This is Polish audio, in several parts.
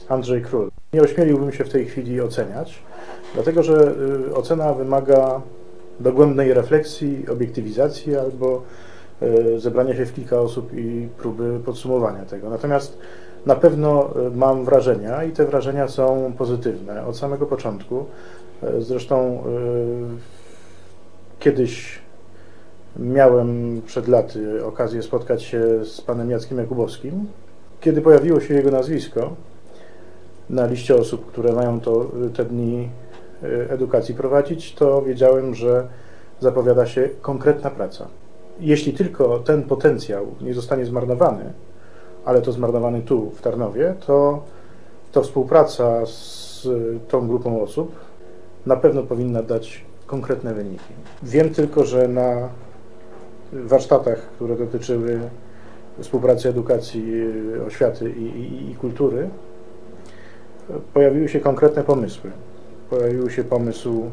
Andrzej Król. Nie ośmieliłbym się w tej chwili oceniać, dlatego że ocena wymaga dogłębnej refleksji, obiektywizacji albo zebrania się w kilka osób i próby podsumowania tego. Natomiast na pewno mam wrażenia i te wrażenia są pozytywne od samego początku. Zresztą kiedyś miałem przed laty okazję spotkać się z panem Jackiem Jakubowskim. Kiedy pojawiło się jego nazwisko na liście osób, które mają te dni edukacji prowadzić, to wiedziałem, że zapowiada się konkretna praca. Jeśli tylko ten potencjał nie zostanie zmarnowany, ale to zmarnowany tu, w Tarnowie, to współpraca z tą grupą osób na pewno powinna dać konkretne wyniki. Wiem tylko, że na warsztatach, które dotyczyły współpracy edukacji, oświaty i kultury, pojawiły się konkretne pomysły. Pojawił się pomysł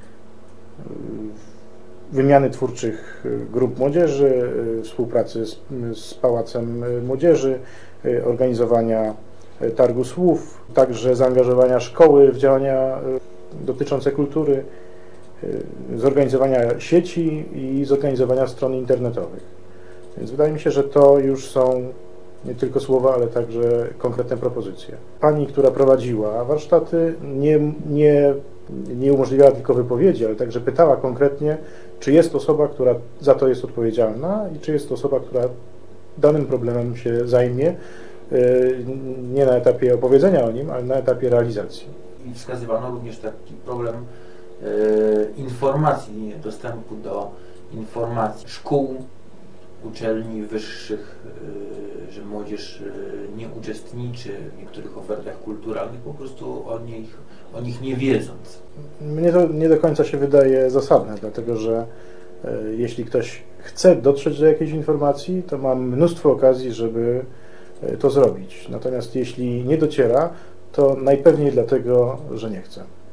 wymiany twórczych grup młodzieży, współpracy z Pałacem Młodzieży, organizowania targu słów, także zaangażowania szkoły w działania dotyczące kultury, zorganizowania sieci i zorganizowania stron internetowych. Więc wydaje mi się, że to już są nie tylko słowa, ale także konkretne propozycje. Pani, która prowadziła warsztaty, nie umożliwiała tylko wypowiedzi, ale także pytała konkretnie, czy jest osoba, która za to jest odpowiedzialna i czy jest to osoba, która danym problemem się zajmie, nie na etapie opowiedzenia o nim, ale na etapie realizacji. I wskazywano również taki problem informacji, dostępu do informacji szkół, uczelni wyższych, że młodzież nie uczestniczy w niektórych ofertach kulturalnych, po prostu o nich nie wiedząc. Mnie to nie do końca się wydaje zasadne, dlatego że jeśli ktoś chce dotrzeć do jakiejś informacji, to ma mnóstwo okazji, żeby to zrobić. Natomiast jeśli nie dociera, to najpewniej dlatego, że nie chce.